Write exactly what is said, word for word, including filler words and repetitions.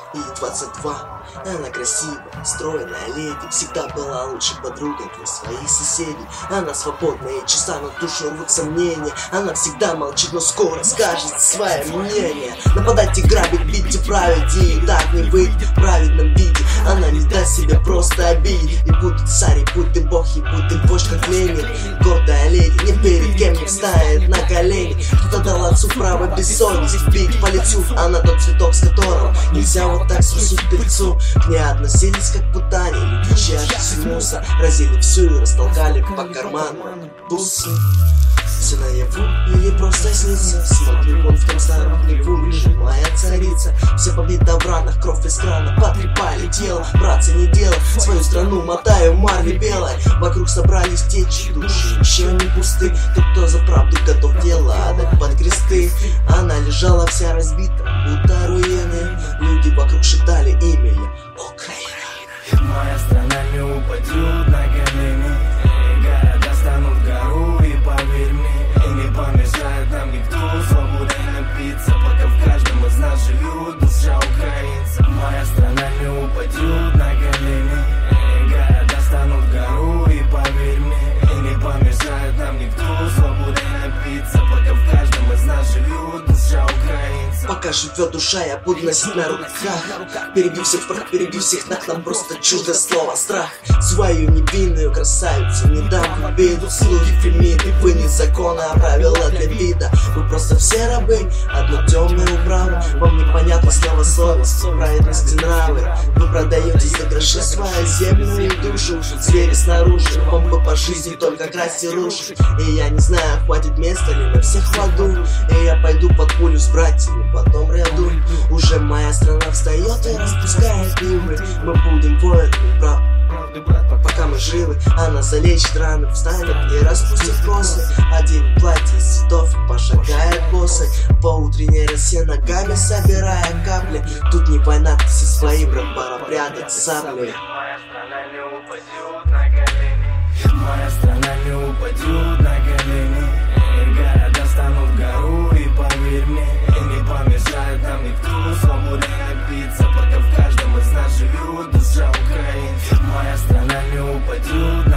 ей двадцать два. Она красивая, стройная леди, всегда была лучшей подругой для своих соседей. Она свободная, чиста, на душу рвут сомнения. Она всегда молчит, но скоро скажет свое мнение. Нападать и грабить, бить и править, и так не быть в праведном виде. Она не даст себе просто обидеть. И будь ты царь, и будь ты бог, и будь ты вождь, как Ленин. Гордая леди, ни перед кем не встанет на колени. Кто дал отцу право без совести бить по лицу? Она тот цветок, с которого нельзя вот так срусить пыльцу. К ней относились как к путане, люди чаши мусор разили всю и растолкали по карманам бусы. Все наяву или просто снится, смотрю вон в том старом хлеву лежит моя царица. Все побиты в ранах, кровь из крана, потрепали тело. Братцы, не дело, свою страну мотаю в марли белой. Вокруг собрались течи, души еще не пусты. Тот, кто за правду готов дело отдать под кресты. Она лежала вся разбита, будто руины. Люди вокруг шептали имя ее Украина. Моя страна не упадет на колени, города станут в гору, и поверь мне, и не помешает нам никто свободой напиться, пока в каждом из нас живет душа украинца. Моя страна не упадет на колени, города станут в гору, и поверь мне, и не помешает нам никто свободой напиться, пока в каждом из нас живет душа украинца. Пока живет душа, я буду носить на руках. Перебью всех прах, перебью всех нах. Нам просто чуждо слово страх. Свою невинную красавицу не дам в обиду. Слуги Фемиды, вы не закона, а правила для вида. Вы просто все рабы, одно темное убрало. Вам непонятно слово совесть, праведность и нравы. Вы продаете за гроши свою землю и душу. Звери снаружи, вам бы по жизни только красть и рушить. И я не знаю, хватит места ли на всех в аду. И я пойду под пулю с братьями, потом ряду. Уже моя страна встает и распускает ливы. Мы будем воинами правды, пока мы живы. Она залечит раны, встанет и распустит косы. Оденет платье из цветов и пошагает босой по утренней росе, ногами собирая капли. Тут не война, ты со своим, брат, пора прятать сабли. Моя страна не упадет на колени, моя страна не упадет на колени. Города станут в гору, и поверь мне, и не помешает нам никто свободой напиться, пока в каждом из нас живет душа украинца. Моя страна не упадет